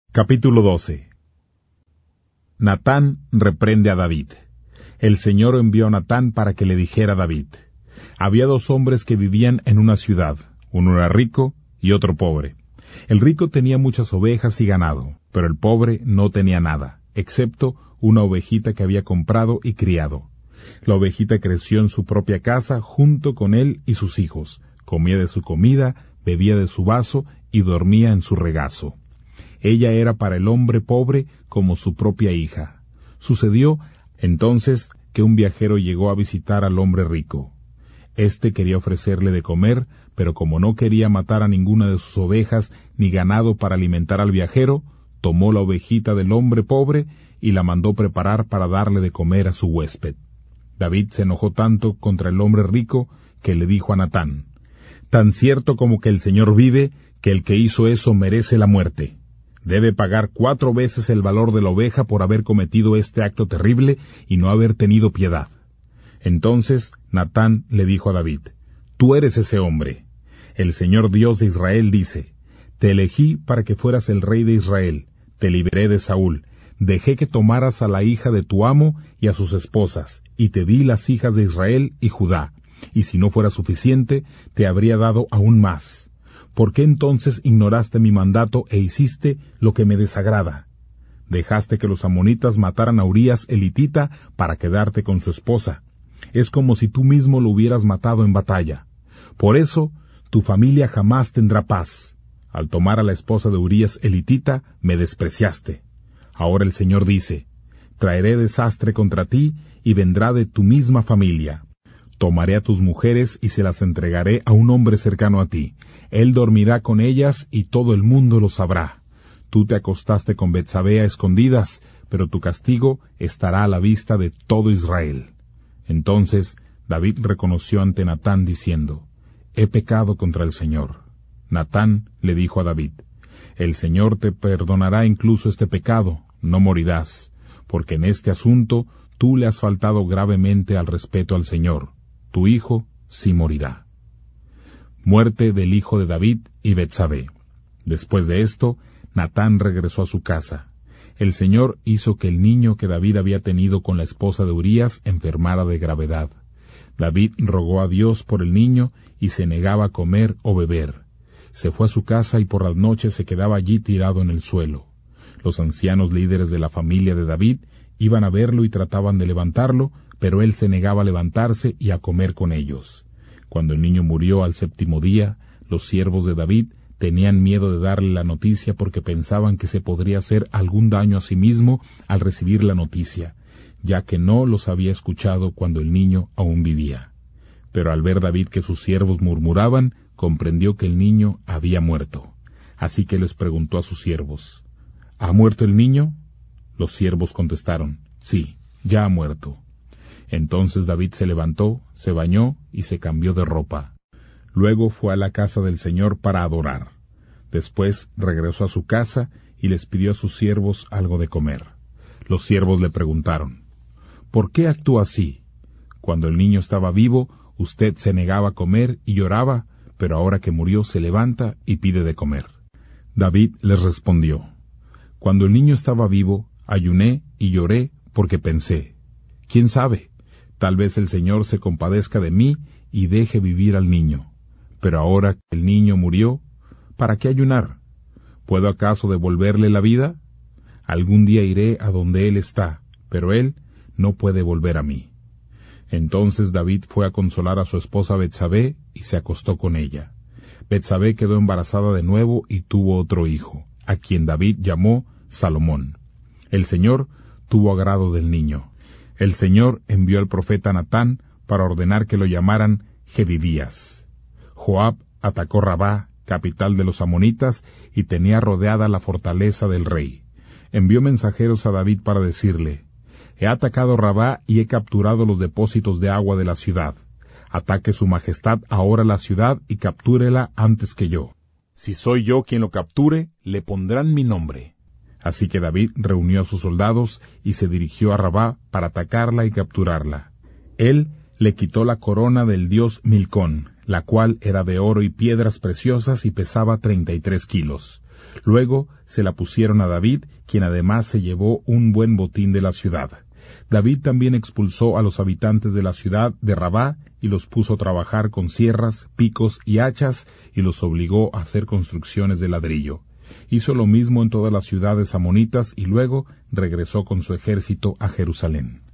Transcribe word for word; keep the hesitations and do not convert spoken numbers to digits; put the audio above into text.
Capítulo doce. Natán reprende a David. El Señor envió a Natán para que le dijera a David: había dos hombres que vivían en una ciudad, uno era rico y otro pobre. El rico tenía muchas ovejas y ganado, pero el pobre no tenía nada, excepto una ovejita que había comprado y criado. La ovejita creció en su propia casa junto con él y sus hijos, comía de su comida, bebía de su vaso y dormía en su regazo. Ella era para el hombre pobre como su propia hija. Sucedió entonces que un viajero llegó a visitar al hombre rico. Este quería ofrecerle de comer, pero como no quería matar a ninguna de sus ovejas ni ganado para alimentar al viajero, tomó la ovejita del hombre pobre y la mandó preparar para darle de comer a su huésped. David se enojó tanto contra el hombre rico que le dijo a Natán: tan cierto como que el Señor vive, que el que hizo eso merece la muerte. Debe pagar cuatro veces el valor de la oveja por haber cometido este acto terrible y no haber tenido piedad. Entonces Natán le dijo a David: tú eres ese hombre. El Señor Dios de Israel dice: te elegí para que fueras el rey de Israel, te libré de Saúl, dejé que tomaras a la hija de tu amo y a sus esposas, y te di las hijas de Israel y Judá, y si no fuera suficiente, te habría dado aún más. ¿Por qué entonces ignoraste mi mandato e hiciste lo que me desagrada? Dejaste que los amonitas mataran a Urías elitita para quedarte con su esposa. Es como si tú mismo lo hubieras matado en batalla. Por eso, tu familia jamás tendrá paz. Al tomar a la esposa de Urías elitita, me despreciaste. Ahora el Señor dice: traeré desastre contra ti y vendrá de tu misma familia. Tomaré a tus mujeres y se las entregaré a un hombre cercano a ti. Él dormirá con ellas y todo el mundo lo sabrá. Tú te acostaste con Betsabé a escondidas, pero tu castigo estará a la vista de todo Israel. Entonces David reconoció ante Natán diciendo: he pecado contra el Señor. Natán le dijo a David: el Señor te perdonará incluso este pecado, no morirás, porque en este asunto tú le has faltado gravemente al respeto al Señor. Tu hijo sí morirá. Muerte del hijo de David y Betsabé. Después de esto, Natán regresó a su casa. El Señor hizo que el niño que David había tenido con la esposa de Urías enfermara de gravedad. David rogó a Dios por el niño y se negaba a comer o beber. Se fue a su casa y por las noches se quedaba allí tirado en el suelo. Los ancianos líderes de la familia de David iban a verlo y trataban de levantarlo, pero él se negaba a levantarse y a comer con ellos. Cuando el niño murió al séptimo día, los siervos de David tenían miedo de darle la noticia porque pensaban que se podría hacer algún daño a sí mismo al recibir la noticia, ya que no los había escuchado cuando el niño aún vivía. Pero al ver David que sus siervos murmuraban, comprendió que el niño había muerto. Así que les preguntó a sus siervos: ¿ha muerto el niño? Los siervos contestaron: sí, ya ha muerto. Entonces David se levantó, se bañó y se cambió de ropa. Luego fue a la casa del Señor para adorar. Después regresó a su casa y les pidió a sus siervos algo de comer. Los siervos le preguntaron: ¿por qué actúa así? Cuando el niño estaba vivo, usted se negaba a comer y lloraba, pero ahora que murió se levanta y pide de comer. David les respondió: cuando el niño estaba vivo, ayuné y lloré porque pensé: ¿quién sabe? Tal vez el Señor se compadezca de mí y deje vivir al niño. Pero ahora que el niño murió, ¿para qué ayunar? ¿Puedo acaso devolverle la vida? Algún día iré a donde él está, pero él no puede volver a mí. Entonces David fue a consolar a su esposa Betsabé y se acostó con ella. Betsabé quedó embarazada de nuevo y tuvo otro hijo, a quien David llamó Salomón. El Señor tuvo agrado del niño. El Señor envió al profeta Natán para ordenar que lo llamaran Jedidías. Joab atacó Rabá, capital de los amonitas, y tenía rodeada la fortaleza del rey. Envió mensajeros a David para decirle: he atacado Rabá y he capturado los depósitos de agua de la ciudad. Ataque su majestad ahora la ciudad y captúrela antes que yo. Si soy yo quien lo capture, le pondrán mi nombre. Así que David reunió a sus soldados y se dirigió a Rabá para atacarla y capturarla. Él le quitó la corona del dios Milcón, la cual era de oro y piedras preciosas y pesaba treinta y tres kilos. Luego se la pusieron a David, quien además se llevó un buen botín de la ciudad. David también expulsó a los habitantes de la ciudad de Rabá y los puso a trabajar con sierras, picos y hachas y los obligó a hacer construcciones de ladrillo. Hizo lo mismo en todas las ciudades amonitas y luego regresó con su ejército a Jerusalén.